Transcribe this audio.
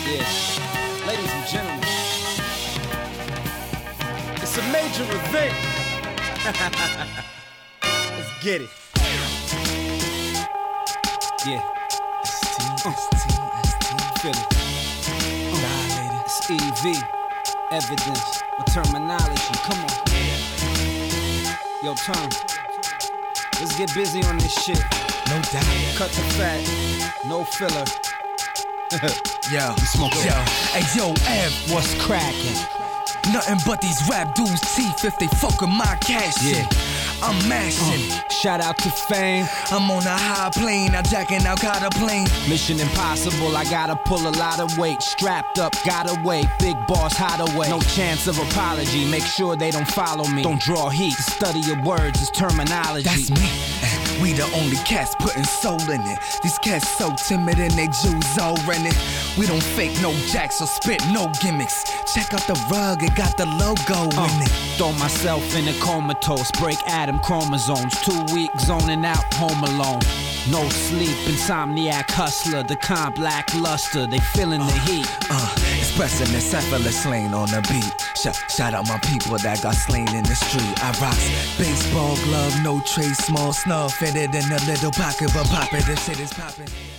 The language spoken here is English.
Yeah, ladies and gentlemen, it's a major event. Let's get it. Yeah. Feel it. It's EV. Evidence with terminology. Come on. Yo, turn. Let's get busy on this shit. No doubt. Cut the fat. No filler. Yo, smoke yo, hey yo, Ev, What's cracking? nothing but these rap dudes' teeth if they fuck with my cash. Yeah. I'm mashing. Shout out to Fame. I'm on a high plane, I'm jacking out, got a plane. Mission impossible, I gotta pull a lot of weight. Strapped up, got away, big boss hideaway. No chance of apology, make sure they don't follow me. Don't draw heat, study your words, it's terminology. That's me. We the only cats putting soul in it. These cats so timid and they Jews all rented. We don't fake no jacks or spit no gimmicks. Check out the rug, it got the logo in it. Throw myself in a comatose, break atom chromosomes. 2 weeks zoning out, home alone. No sleep, insomniac hustler, the calm lackluster, they feeling the heat. Expressing the cephalus lane on the beat. Shout out my people that got slain in the street. I rocks baseball glove, no trace, small snub, fitted in a little pocket, but pop it, this shit is poppin'.